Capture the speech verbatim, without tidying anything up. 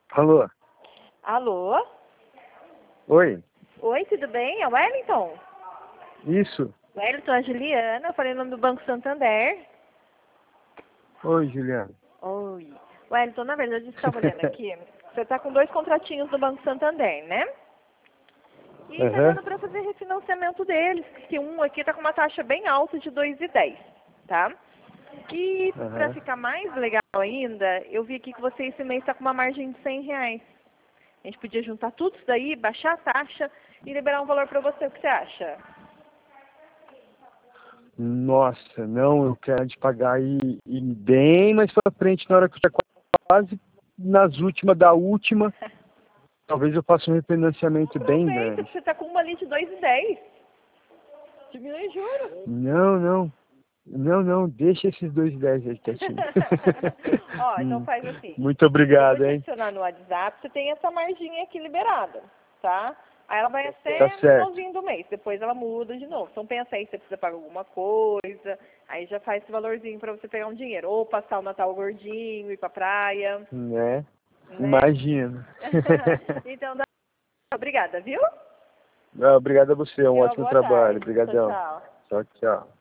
Alô? Alô? Oi? Oi, tudo bem? É o Wellington? Isso? Wellington, a Juliana, eu falei o nome do Banco Santander. Oi, Juliana. Oi. Wellington, na verdade, eu estava olhando aqui. Você está com dois contratinhos do Banco Santander, né? E tá Aham. dando para fazer refinanciamento deles, que um aqui tá com uma taxa bem alta de dois vírgula dez, tá? E para Aham. ficar mais legal ainda, eu vi aqui que você esse mês está com uma margem de cem reais. A gente podia juntar tudo isso daí, baixar a taxa e liberar um valor para você. O que você acha? Nossa, não, eu quero te pagar e, e bem mais pra frente, na hora que eu estiver quase nas últimas da última, talvez eu faça um refinanciamento bem Aproveita, grande. você está com uma ali de dois vírgula dez. Diminui juros. Não, não. Não, não, deixa esses dois dez aí quietinho. Ó, então Hum, faz assim. Muito Eu vou obrigado, te hein? adicionar no WhatsApp, você tem essa marginha aqui liberada, tá? Aí ela vai Tá até no certo. finalzinho do mês, depois ela muda de novo. Então pensa aí se você precisa pagar alguma coisa, aí já faz esse valorzinho pra você pegar um dinheiro. Ou passar o Natal gordinho, ir pra praia, Né? né? Imagino. Então, dá- obrigada, viu? Ah, obrigado a você, é um Tenha uma ótimo boa trabalho. tarde. Tchau, Obrigadão. tchau. Tchau, tchau.